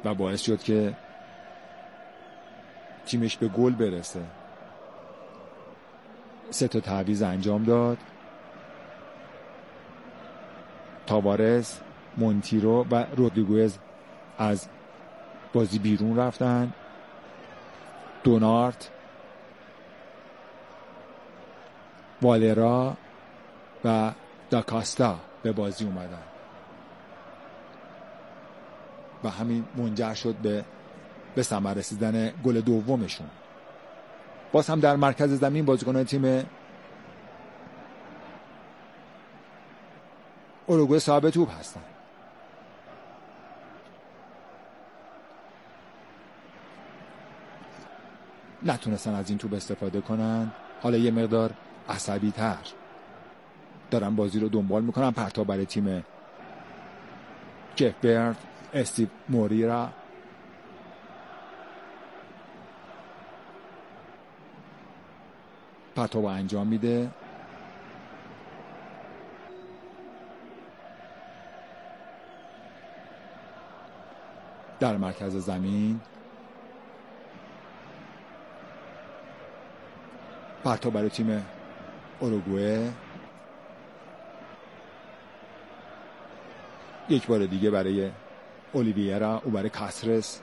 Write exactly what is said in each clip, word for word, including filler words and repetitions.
و باعث شد که تیمش به گل برسه. سه تا تعویض انجام داد. تاوارز، مونتیرو و رودریگوز از بازی بیرون رفتن. دونارت، والرا و داکاستا به بازی اومدن و همین منجر شد به به ثمر رسیدن گل دومشون. باز هم در مرکز زمین بازیکنان تیم اوروگوئه صاحب توپ هستن. نتونستن از این توپ استفاده کنن. حالا یه مقدار عصبی تر دارن بازی رو دنبال میکنن. پرتاب برای تیم کیف استیو موریرا پرتاب انجام میده. در مرکز زمین پرتاب برای تیم اوروگوئه. یک بار دیگه برای اولیویرا، او برای کاسرس.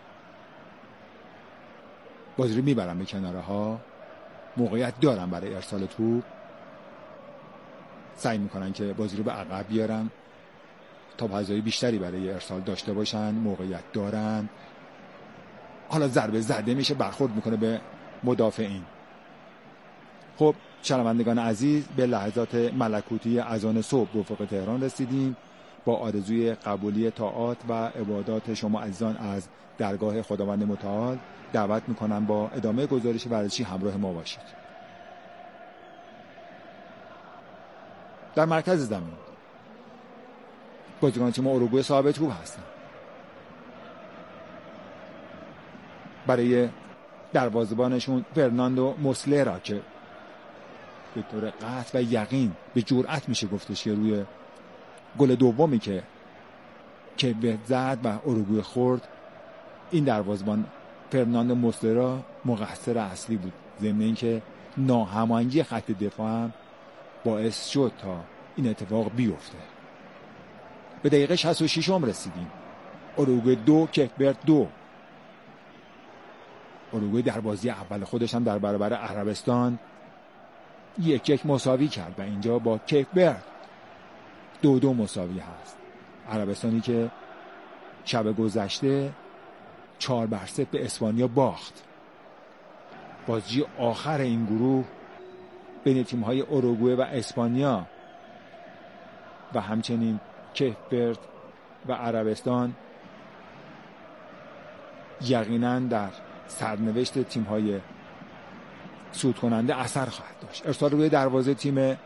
بازی رو میبرن به کناره ها. موقعیت دارن برای ارسال توپ. سعی میکنن که بازی رو به عقب بیارن تا فضای بیشتری برای ارسال داشته باشن. موقعیت دارن. حالا ضربه زده میشه، برخورد میکنه به مدافعین. خب شنوندگان عزیز، به لحظات ملکوتی اذان صبح به افق تهران رسیدیم. با آرزوی قبولی طاعات و عبادات شما عزیزان از درگاه خداوند متعال دعوت میکنم با ادامه گزارش ورزشی همراه ما باشید. در مرکز زمین بازیکن تیم اوروگوئه صاحب توپ هستن. برای دروازه‌بانشون فرناندو موسلرا که به طور قطع و یقین به جرأت میشه گفتش که روی گل دومی که کیف زد و اوروگوئه خورد، این دروازه‌بان فرناندو موسلرا مقصر اصلی بود. ضمن اینکه ناهماهنگی خط دفاع هم باعث شد تا این اتفاق بیفته. به دقیقه شصت و شش رسیدیم. اوروگوئه دو کیف دو. اوروگوئه در بازی اول خودش هم در برابر عربستان یک یک مساوی کرد و اینجا با کیف ورد دو دو مساوی هست. عربستانی که شب گذشته چهار بر صفر به اسپانیا باخت. بازی آخر این گروه بین تیم‌های اوروگوئه و اسپانیا و همچنین کیف ورد و عربستان یقینا در سرنوشت تیم‌های صعود کننده اثر خواهد داشت. ارسال روی دروازه تیم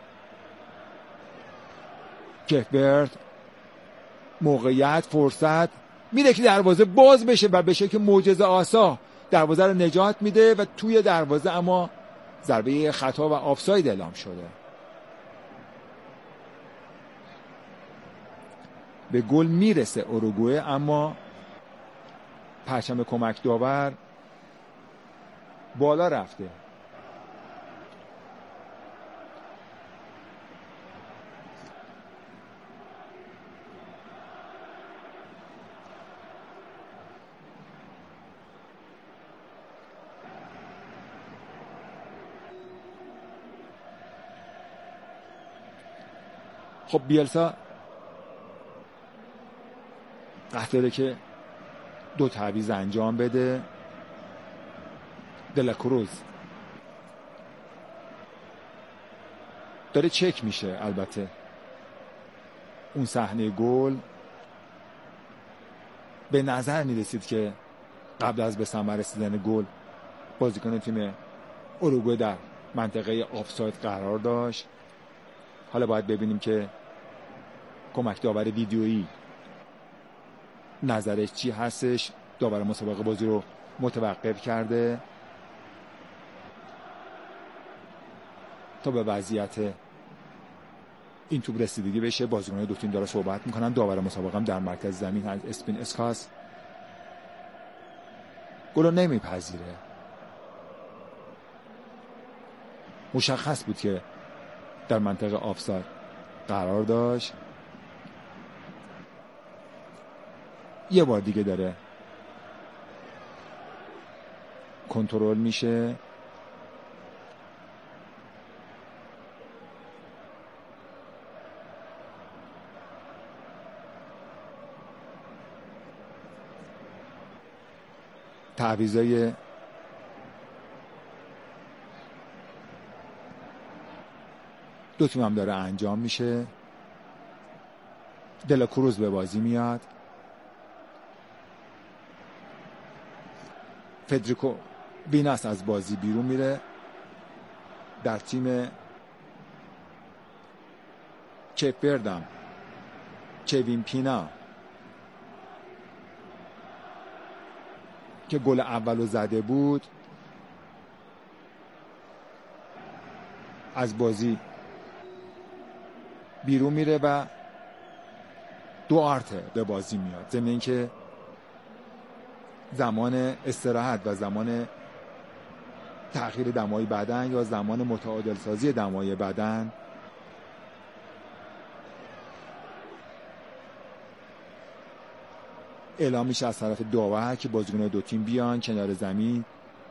کیف ورد، موقعیت، فرصت، میره که دروازه باز بشه و بشه که معجزه آسا دروازه رو نجات میده و توی دروازه اما ضربه خطا و آفساید اعلام شده. به گل میرسه اوروگوئه، اما پرچم کمک داور بالا رفته. خب بیلسا قصد داره که دو تعویض انجام بده. دلاکروز داره چک میشه. البته اون صحنه گل به نظر میرسید که قبل از به ثمر رسیدن گل بازیکن تیم اوروگوئه در منطقه آفساید قرار داشت. حالا باید ببینیم که کمک داور ویدیویی نظرش چی هستش. داور مسابقه بازی رو متوقف کرده تا به وضعیت این توپ رسیدگی بشه. بازیکنان دو تیم داره صحبت میکنن. داور مسابقه هم در مرکز زمین هست، اسپین اسکاس. گل نمیپذیره. مشخص بود که در منطقه آفساید قرار داشت. یه بار دیگه داره کنترل میشه. تعویضای دو تیم هم داره انجام میشه. دلاکروز به بازی میاد. فدریکو ویناس از بازی بیرون میره. در تیم کیپ وردم کوین پینا که گل اولو زده بود از بازی بیرون میره و دوارته به بازی میاد. ضمن اینکه زمان استراحت و زمان تغییر دمای بدن یا زمان متعادل سازی دمای بدن اعلام میشه از طرف داور که بازیکنان دو تیم بیان کنار زمین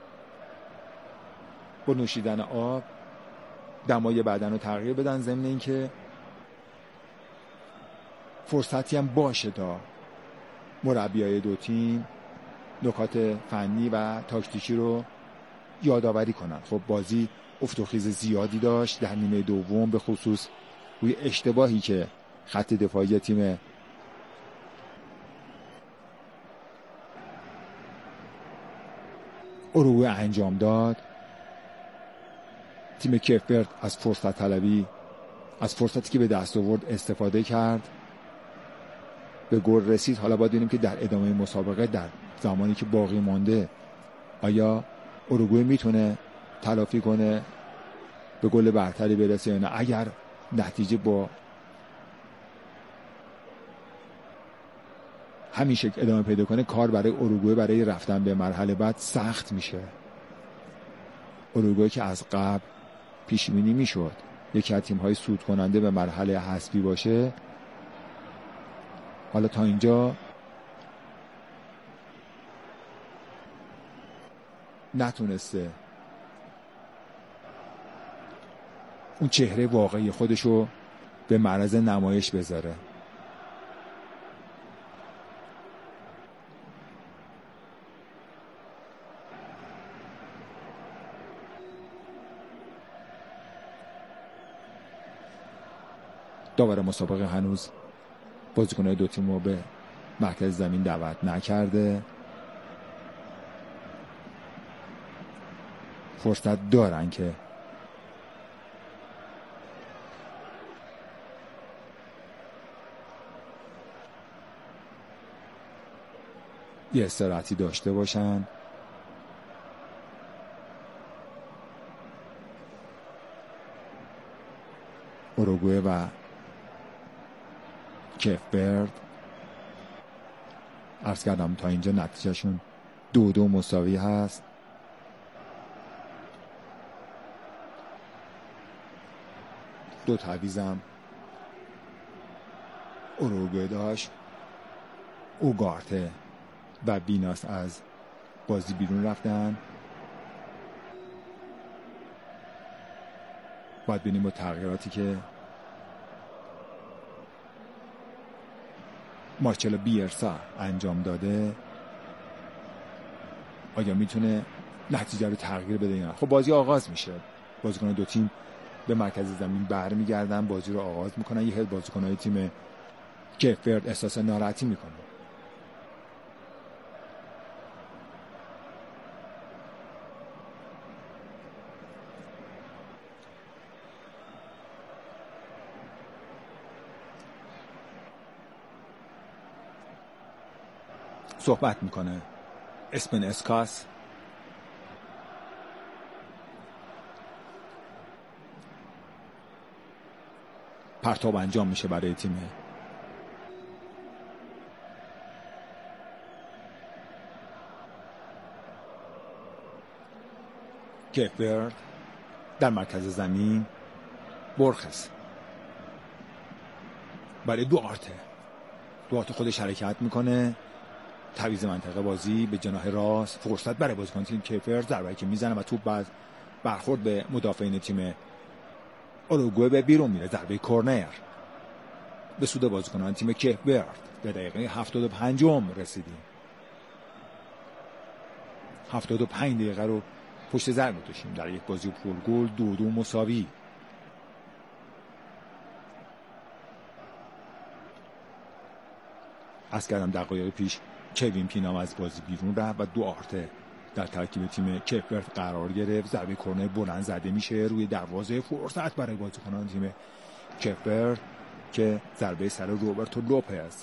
با نوشیدن آب دمای بدن رو تغییر بدن، ضمن اینکه فرصتی هم باشه تا مربیای دو تیم نکات فنی و تاکتیکی رو یادآوری کنن. خب بازی افت و خیز زیادی داشت در نیمه دوم، به خصوص روی اشتباهی که خط دفاعی تیم اروگوئه انجام داد. تیم کیپ ورد از فرصت طلبی از فرصتی که به دست آورد استفاده کرد، به گل رسید. حالا باید ببینیم که در ادامه مسابقه در زمانی که باقی مانده آیا اروگوئه میتونه تلافی کنه به گل برتری برسه یا نه. اگر نتیجه با همین شکل ادامه پیدا کنه کار برای اروگوئه برای رفتن به مرحله بعد سخت میشه. اروگوئه که از قبل پیش بینی میشد یکی از تیم‌های صعود کننده به مرحله حذفی باشه، حالا تا اینجا نتونسته اون چهره واقعی خودشو به معرض نمایش بذاره. داور مسابقه هنوز بازیکن‌های دو تیم رو به مرکز زمین دعوت نکرده. فرصت دارن که یه استراحتی داشته باشن. اروگوئه و کیپ ورد، عرض کردم تا اینجا نتیجهشون دو دو مساوی هست. دو تعویضم اروگوئه داشت. اوگارته و بیناس از بازی بیرون رفتن. باید ببینیم با تغییراتی که مارچلو بیرسا انجام داده آیا میتونه نتیجه رو تغییر بده یا نه. خب بازی آغاز میشه، بازیکنان دو تیم به مرکز زمین برمیگردن، بازی رو آغاز میکنن. یه حد بازیکنان تیم کیپ ورد احساس ناراحتی میکنن. صحبت میکنه اسپن اسکاس. پرتاب انجام میشه برای تیم کیفورد در مرکز زمین، بورخس برای دوارته دوارته خودش حرکت میکنه، تعویض منطقه بازی به جناح راست، فرصت برای بازیکن تیم کیفورد، ضربه‌ای که میزنه و توپ بعد برخورد به مدافعین تیم اوروگوئه به بیرون میره. ضربه کرنر به سود بازیکنان تیم کیفورد. به دقیقه هفتاد و پنج رسیدیم. هفتاد و پنج دقیقه رو پشت سر گذاشتیم در یک بازی پرگل، دو دو مساوی. از کردم دقایق پیش کوین پینام از بازی بیرون رفت و دوارته در ترکیب تیم کیفورد قرار گرفت. ضربه کرنر بلند زده میشه روی دروازه، فرصت برای بازیکنان تیم کیفورد که ضربه سر روبرتو لوپز،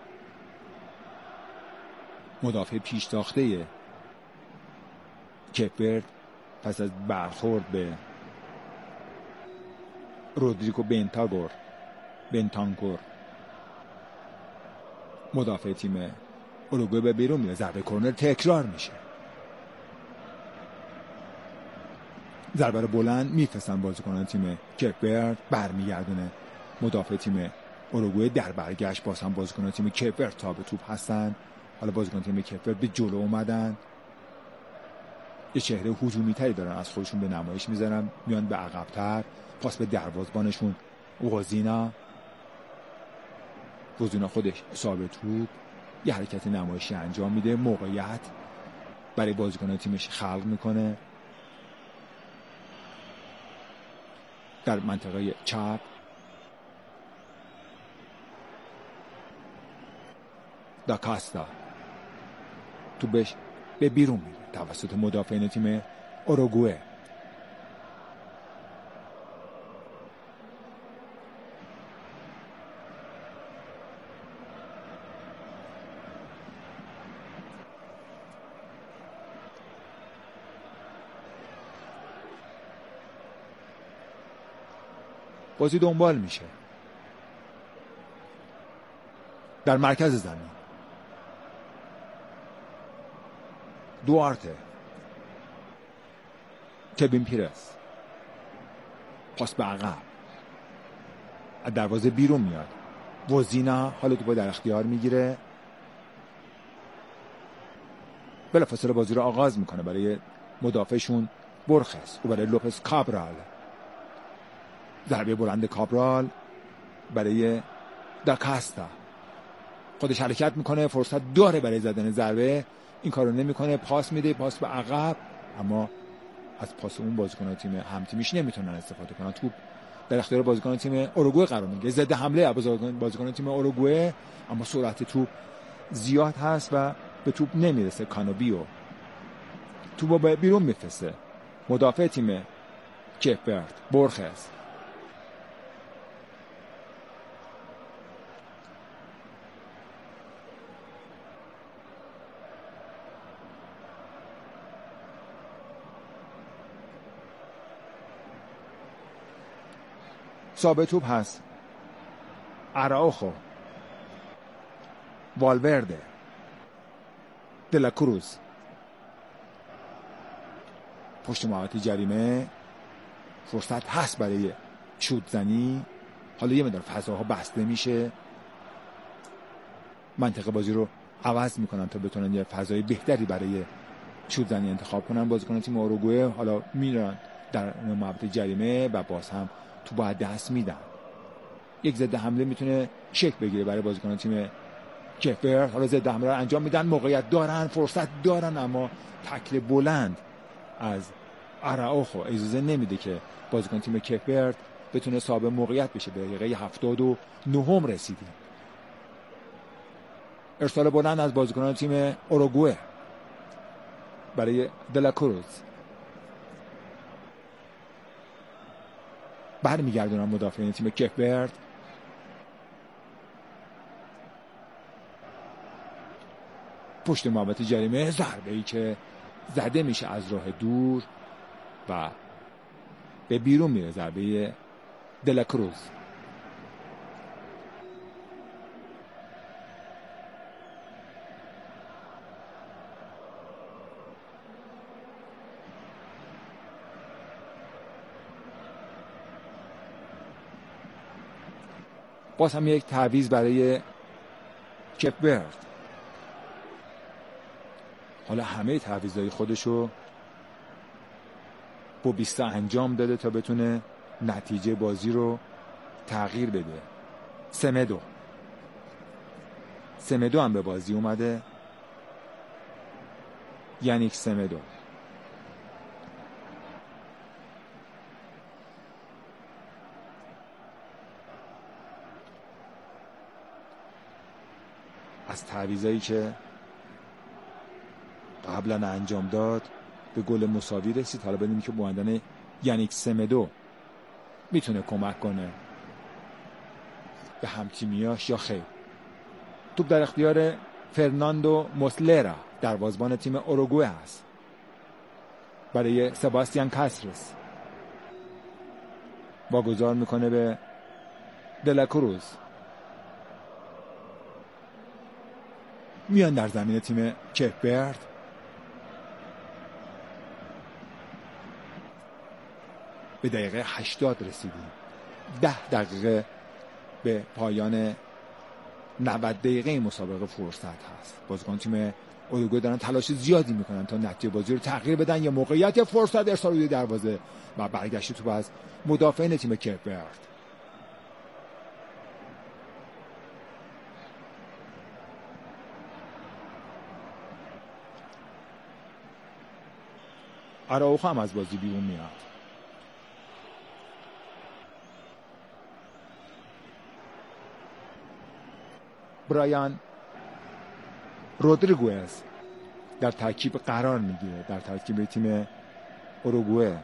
مدافع پیشتاخته کیفورد، پس از برخورد به رودریگو بنتاگور بنتانکور مدافع تیم اوروگوئه به بیرون میره. ضربه کرنر تکرار میشه. ضربه رو بلند میفرستن بازیکنان تیم کیفورد، برمیگردونه مدافع تیم اوروگوئه. در برگشت باز هم بازیکنان تیم کیفورد تا به توپ هستن. حالا بازیکنان تیم کیفورد به جلو اومدن، یه چهره هجومی تری دارن، از خودشون به نمایش میذارن، میان به عقب‌تر. پاس به دروازه‌بانشون وزینا وزینا خودش صاحب توپ یه حرکت نمایشی انجام میده، موقعیت برای بازیکنان تیمش خلق میکنه. در منطقه چپ داکاستا تو بهش به بیرون میره توسط مدافعین تیم اوروگوئه. بازی دنبال میشه در مرکز زمین. دوارته، کوین پیرس، پاس به عقب، از دروازه بیرون میاد. وزینا حالا توپ در اختیار میگیره، بلافاصله بازی رو آغاز میکنه برای مدافعشون بورخس و برای لوپز کابرال. ضربه بلند کابرال برای داکاستا، خودش حرکت میکنه، فرصت داره برای زدن ضربه، این کارو نمیکنه، پاس میده، پاس به عقب، اما از پاس اون بازیکن تیم همتیمیش نمیتونن استفاده کنن. توپ در اختیار بازیکن تیم اوروگوئه قرار میگیره. ضد حمله بازیکن تیم اوروگوئه، اما سرعت توپ زیاد هست و به توپ نمیرسه. کانوبیو توپو به بیرون میفرسته. مدافع تیم کیفورد بورخس صاحب توپ هست اراوخو، والورده، دلاکروز. پشت محوطه جریمه فرصت هست برای شوت زنی. حالا یه مقدار فضاها بسته میشه، منطقه بازی رو عوض میکنن تا بتونن یه فضای بهتری برای شوت زنی انتخاب کنن. بازیکن تیم اوروگوئه حالا میرن در محوطه جریمه و باز هم تو باید دست میدن. یک ضد حمله میتونه شکل بگیره برای بازیکن تیم کیفورد. حالا ضد حمله رو انجام میدن، موقعیت دارن، فرصت دارن، اما تکل بلند از اراوخو اجازه نمیده که بازیکن تیم کیفورد بتونه صاحب موقعیت بشه. به دقیقه هفتاد و نه رسیدیم. ارسال بلند از بازیکنان تیم اوروگوئه برای دلاکروز، برمیگردونن مدافعین تیم کیفورد. پشت محوطه جریمه، ضربه‌ای که زده میشه از راه دور و به بیرون میره. ضربه دلاکروز. باز هم یک تعویض برای کپ ورد. حالا همه تعویضای خودشو با بیستا انجام داده تا بتونه نتیجه بازی رو تغییر بده. سمدو سمدو هم به بازی اومده، یانیک سمدو. از تعویضایی که قبلا انجام داد به گل مساوی رسید. حالا ببینیم که اومدن یانیک سمدو میتونه کمک کنه به همتیمیاش یا خیر. توپ در اختیار فرناندو موسلرا دروازه‌بان تیم اوروگوئه است برای سباستیان کاسرس. واگذار میکنه به دلاکروز. میان در زمین تیم کپ ورد. به دقیقه هشتاد رسیدیم. ده دقیقه به پایان نود دقیقه این مسابقه فرصت هست. بازیکن تیم اوروگوئه دارن تلاش زیادی میکنن تا نتیجه بازی رو تغییر بدن. یا موقعیت یا فرصت ارسال روی دروازه و برگشت توپ از مدافعین تیم کپ ورد. آراوخو هم از بازی بیرون میاد. برایان رودریگوز در ترکیب قرار میگیره، در ترکیب تیم اوروگوئه.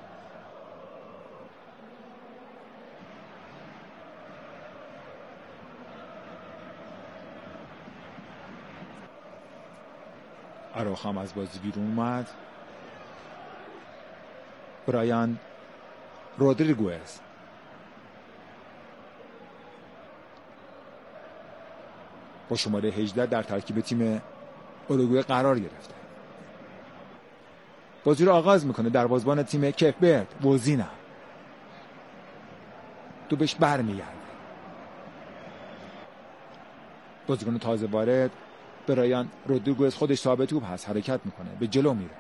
آراوخو هم از بازی بیرون اومد. برایان رودریگوز با شماره هجده در ترکیب تیم اوروگوئه قرار گرفته. بازی رو آغاز میکنه دروازه‌بان تیم کپ ورد ووزینا. توپش برمیگرده. بازیکن تازه وارد برایان رودریگوز خودش صاحب توپ هست، حرکت میکنه، به جلو میره.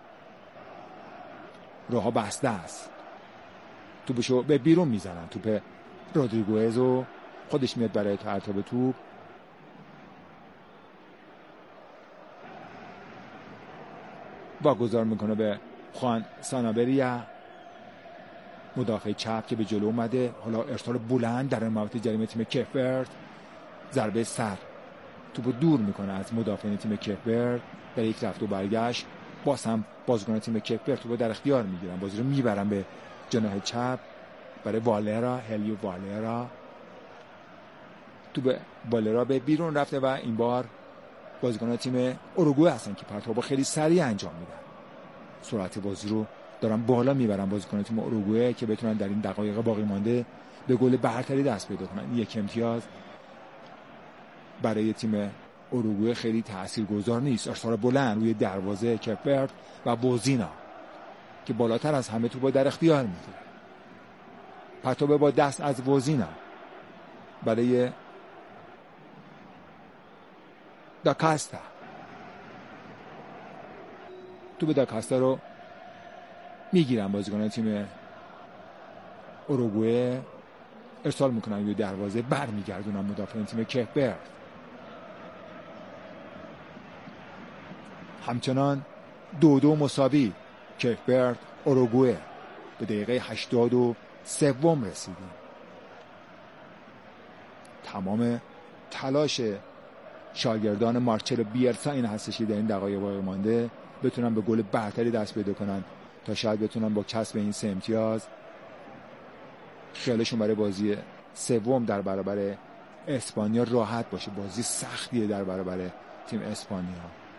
راهها بسته است. توپشو به بیرون میزنن. توپ رودریگوز و خودش میاد برای پرتاب توپ. واگذار میکنه به خوان سانابریا، مدافع چپ که به جلو اومده. حالا ارسال بلند در محوطه جریمه تیم کپ ورد. ضربه سر. توپو دور میکنه از مدافعین تیم کپ ورد. در یک رفت و برگشت باز هم بازیکن تیم کپ ورد توپو در اختیار میگیرن. بازی رو میبرن به جناح چپ برای والرا، هلیو والرا. توپ والرا به بیرون رفته و این بار بازیکنان تیم اوروگوئه هستن که پرتاب خیلی سریع انجام میدن. سرعت بازی رو دارن بالا میبرن بازیکنان تیم اوروگوئه که بتونن در این دقایق باقی مانده به گل برتری دست پیدا کنن. یک امتیاز برای تیم اوروگوئه خیلی تاثیرگذار نیست. ارسال بلند روی دروازه کپ ورد و ووزینا که بالاتر از همه توپو در اختیار میگیره. پرتاب با دست از ووزینا برای داکاستا. توپ داکاستا رو میگیرن بازیکنان تیم اوروگوئه. ارسال میکنن روی دروازه، برمیگردونن مدافعین تیم کپ ورد. همچنان دو دو مساوی کپ ورد اوروگوئه. به دقیقه هشتاد و سوم رسیدیم. تمام تلاش شاگردان مارچلو بیلسا این هستش که در این دقایق باقی مانده بتونن به گل برتری دست پیدا کنن تا شاید بتونن با کسب این سه امتیاز خیالشون برای بازی سوم در برابر اسپانیا راحت باشه. بازی سختیه در برابر تیم اسپانیا.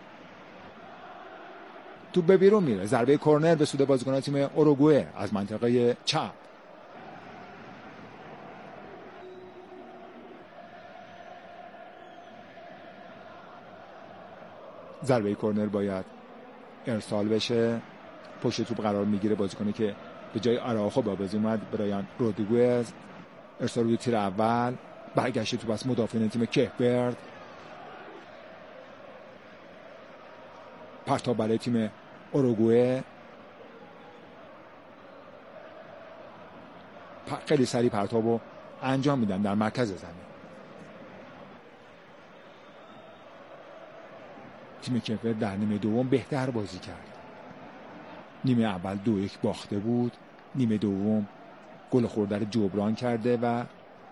تو به بیرون میره. ضربه کرنر به سود بازیکنان تیم اوروگوئه از منطقه چپ. ضربه کرنر باید ارسال بشه. پشت توپ قرار میگیره بازیکنی که به جای آراوخو با بازی اومد برایان رودریگوز. ارسال روی تیر اول برگشت توپ از مدافعین تیم کیپورد، پرتاب برای تیم اوروگوئه، خیلی سریع پرتابو انجام میدن در مرکز زمین. تیم کیپورد در نیمه دوم بهتر بازی کرد. نیمه اول دو یک باخته بود، نیمه دوم گل خورده رو جبران کرده و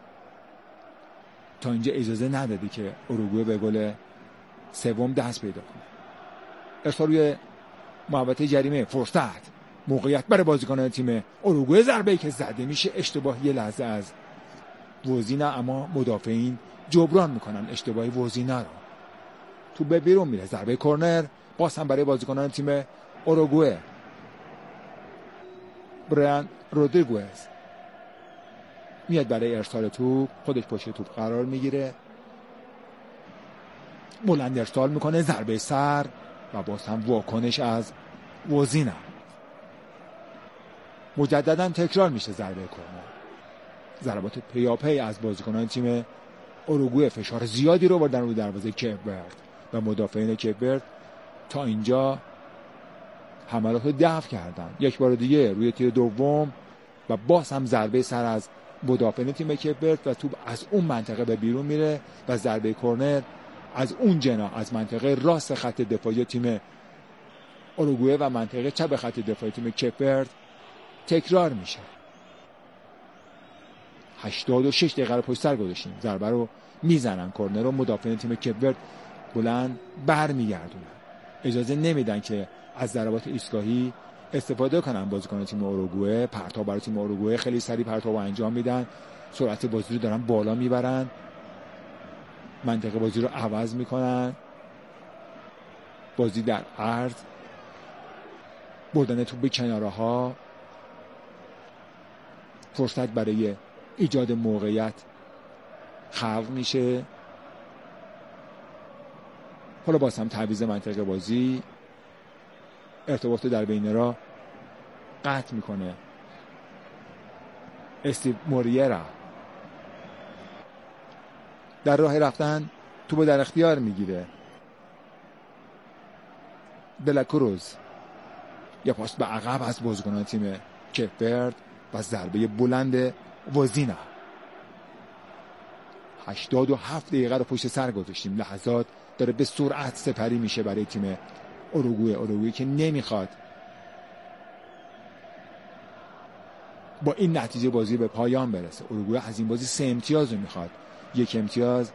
تا اینجا اجازه نداده که اوروگوئه به گل سوم دست پیدا کنه. ارسال روی محوطه جریمه، فرصت، موقعیت برای بازیکنان تیم اوروگوئه، ضربه‌ای که زده میشه اشتباه یه لحظه از وزینا، اما مدافعین جبران میکنن اشتباهی وزینا رو. تو به بیرون میره، ضربه کرنر باز هم برای بازیکنان تیم اوروگوئه. برایان رودریگز میاد برای ارسال توپ، خودش پشت توپ قرار میگیره، بلند ارسال میکنه، ضربه سر و باز هم واکنش از وزینا. مجددا تکرار میشه ضربه کرنر. ضربات پیاپی از بازیکنان تیم اوروگوئه فشار زیادی رو بردن روی دروازه کیپورد و مدافعین کیپورد تا اینجا حملات رو دفع کردن. یک بار دیگه روی تیر دوم و باز هم ضربه سر از مدافعین تیم کیپورد و توپ از اون منطقه به بیرون میره و ضربه کرنر از اون جناح، از منطقه راست خط دفاعی تیم اوروگوئه و منطقه چپ خط دفاعی تیم کیپورد تکرار میشه. هشتاد و شش دقیقه رو پشت سر گذاشتیم. ضربه رو میزنن، کرنر رو مدافعین تیم کیپورد بلند برمیگردونن، اجازه نمیدن که از ضربات ایستگاهی استفاده کنن بازیکن تیم اوروگوئه. پرتاب برای تیم اوروگوئه خیلی سریع پرتاب انجام میدن، سرعت بازی رو دارن بالا میبرن، منطقه بازی رو عوض میکنن، بازی در عرض، بردن توپ به کناره ها، فرصت برای ایجاد موقعیت خلق میشه. حالا باز هم تعویض منطقه بازی، ارتباط در بین را قطع میکنه استیو موریرا. در راه رفتن توپ در اختیار میگیره دلاکروز، یا پاس به عقب از بازیکنان تیم کیپورد و ضربه بلند وزینا. هشتاد و هفت دقیقه رو پشت سر گذاشتیم. لحظات داره به سرعت سپری میشه برای تیم اوروگوئه. اوروگوئه که نمیخواد با این نتیجه بازی به پایان برسه. اوروگوئه از این بازی سه امتیاز رو میخواد. یک امتیاز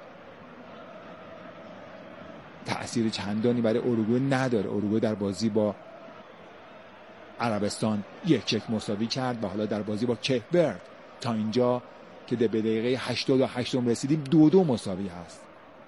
تأثیر چندانی برای اوروگوئه نداره. اوروگوئه در بازی با عربستان یک یک مساوی کرد و حالا در بازی با کیپورد تا اینجا که به دقیقه هشتاد و هشت رسیدیم دو دو مساوی هست.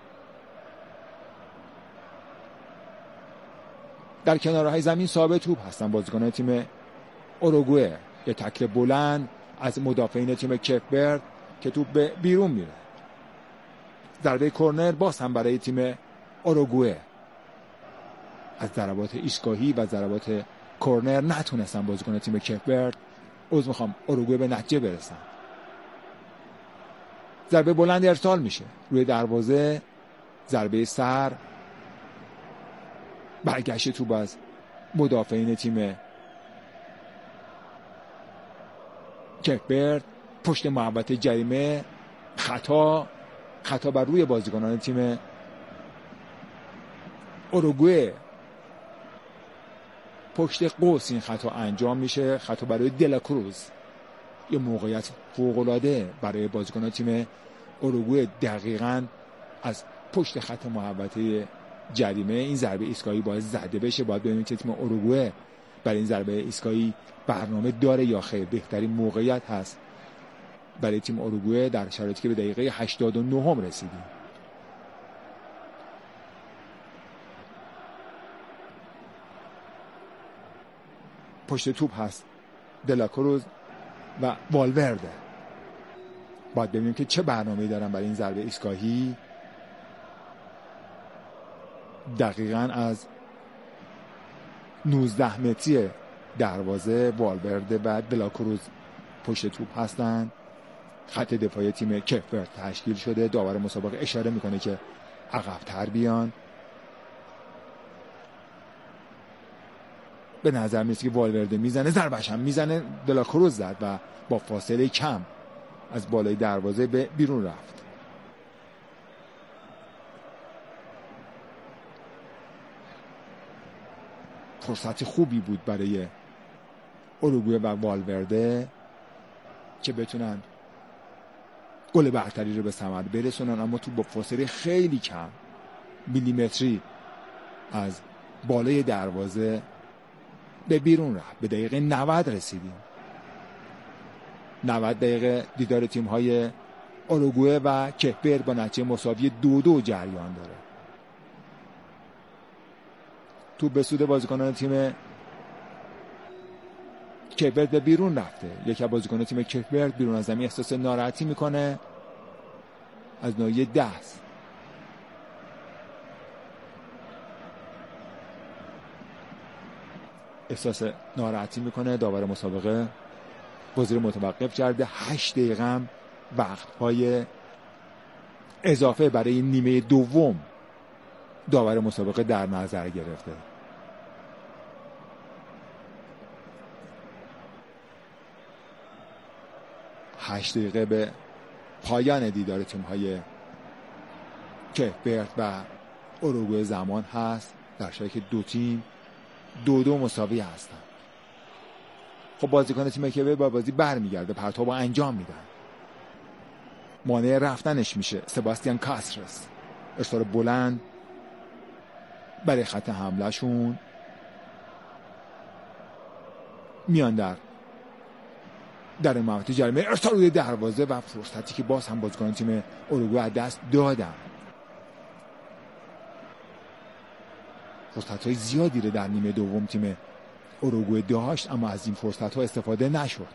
در کنارهای زمین ثابت توپ هستن بازیکنان تیم اوروگوئه. یه تکل بلند از مدافعین تیم کیپورد که توپ به بیرون میره. ضربه کرنر باز هم برای تیم اوروگوئه. از ضربات ایستگاهی و ضربات کرنر نتونستن بازیکن تیم کیپورد عذر میخوام اوروگوئه به نتیجه برسن. ضربه بلند ارسال میشه روی دروازه، ضربه سر، برگشت توپ از مدافعین تیم کیپورد، پشت محوطه جریمه، خطا خطا بر روی بازیکنان تیم اوروگوئه. پشت قوس این خطا انجام میشه، خطا برای دلاکروز. یه موقعیت فوق‌العاده برای بازیکنان تیم اوروگوئه، دقیقاً از پشت خط محوطه جریمه این ضربه ایستگاهی باید زده بشه. باید ببینیم که تیم اوروگوئه برای این ضربه ایستگاهی برنامه داره یا خیر. بهترین موقعیت هست برای تیم اوروگوئه در شرایطی که به دقیقه هشتاد و نه رسیدیم. پشت توپ هست دلاکروز و والورده. باید ببینیم که چه برنامه‌ای دارن برای این ضربه ایستگاهی. دقیقاً از نوزده متری دروازه والورده و دلاکروز پشت توپ هستن. خط دفاعی تیم کیپ تشکیل شده. داور مسابقه اشاره میکنه که عقب‌تر بیان. به نظر میاد که والورده میزنه، ضربه‌اش هم میزنه، دلاکروز زد و با فاصله کم از بالای دروازه به بیرون رفت. فرصت خوبی بود برای اوروگوئه و والورده که بتونن گل برتری رو به ثمر برسونن، اما تو با فاصله خیلی کم میلیمتری از بالای دروازه به بیرون رفت. به دقیقه نود رسیدیم. نود دقیقه دیدار تیم‌های اوروگوئه و کیپ با نتیجه مساوی دو دو جریان داره. تو به سود بازیکنان تیم کیپ به بیرون رفته. یکی از بازیکنان تیم کیپ بیرون از زمین احساس ناراحتی میکنه از ناحیه دست. احساس ناراحتی میکنه. داور مسابقه بازی رو متوقف کرده. هشت دقیقه هم وقت‌های اضافه برای نیمه دوم داور مسابقه در نظر گرفته. هشت دقیقه به پایان دیدار تیم‌های کیپ و اوروگوئه زمان هست، در شاید که دو تیم دو دو مساوی هستن. خب بازیکن تیم کیپ با بازی برمیگرده، پرتاب انجام میدن. مانع رفتنش میشه سباستیان کاسرس. ارسال بلند برای خط حمله شون میان در در محوطه جریمه. ارسال روی دروازه و فرصتی که باز هم بازیکن تیم اوروگوئه دست دادن. فرصت‌های زیادی رو در نیمه دوم تیم اوروگوئه داشت، اما از این فرصت‌ها استفاده نشد.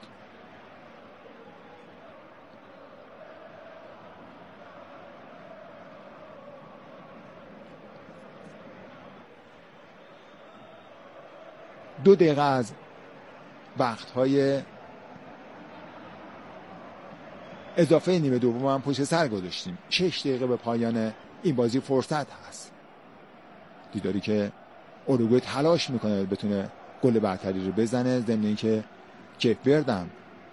دو دقیقه از وقت‌های اضافه نیمه دوم هم پشت سر گذاشتیم. شش دقیقه به پایان این بازی فرصت هست. دیداری که اوروگوئه تلاش میکنه بتونه گل برتری رو بزنه، ضمن اینکه کیپ ورد هم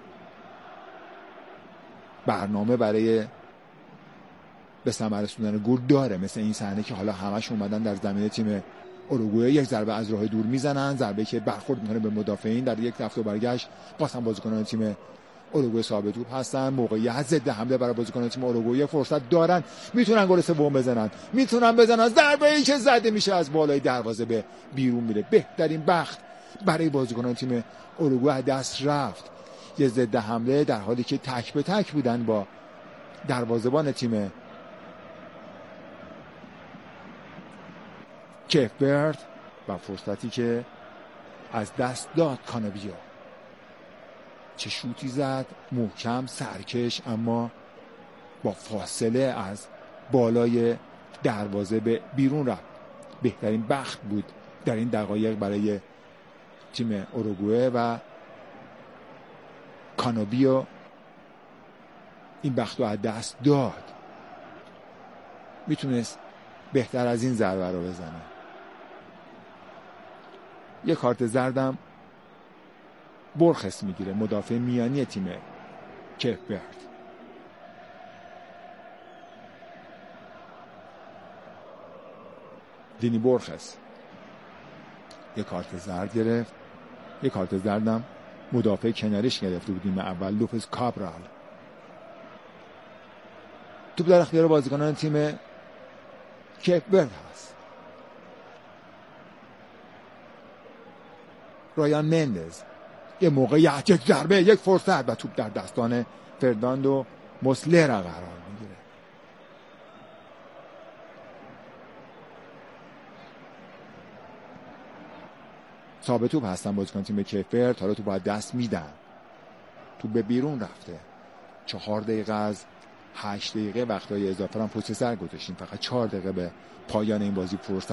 برنامه برای به ثمر رسوندن گل داره. مثل این صحنه که حالا همش اومدن در زمین تیم اوروگوئه یک ضربه از راه دور میزنن، ضربه که برخورد میکنه به مدافعین. در یک رفت و برگشت باز هم بازیکنان تیم اوروگوئه صاحب توپ هستن. موقعیت ضد حمله برای بازیکنان تیم اوروگوئه، فرصت دارن، میتونن گل سوم بزنن، میتونن بزنن. ضربه ای که زده میشه از بالای دروازه به بیرون میره. بهترین بخت برای بازیکنان تیم اوروگوئه دست رفت. یه ضد حمله در حالی که تک به تک بودن با دروازه‌بان تیم کیپ ورد و فرصتی که از دست داد کانابیا. چه شوتی زد، محکم، سرکش، اما با فاصله از بالای دروازه به بیرون رفت. بهترین بخت بود در این دقایق برای تیم اوروگوئه و کانابیو این بخت رو از دست داد. میتونست بهتر از این ضربه رو بزنه. یه کارت زردم برخس میگیره، مدافع میانی تیم کیپ ورد. دینی برخس یه کارت زرد گرفت. یه کارت زردم مدافع کناریش گرفته بود نیمه اول، لوپز کابرال. توپ در اختیار بازیکنان تیم کیپ ورد هست. رایان مندز یه موقعیت، یک ضربه، یک فرصت و توپ در دستان فرداندو موسلرا قرار میگیره. صاحب توپ هستن بازیکن تیم کیپ ورد. حالا توپ باید دست میدن. توپ به بیرون رفته. چهار دقیقه از هشت دقیقه وقتهای اضافه هم پشت سر گذاشتیم. فقط چهار دقیقه به پایان این بازی فرصت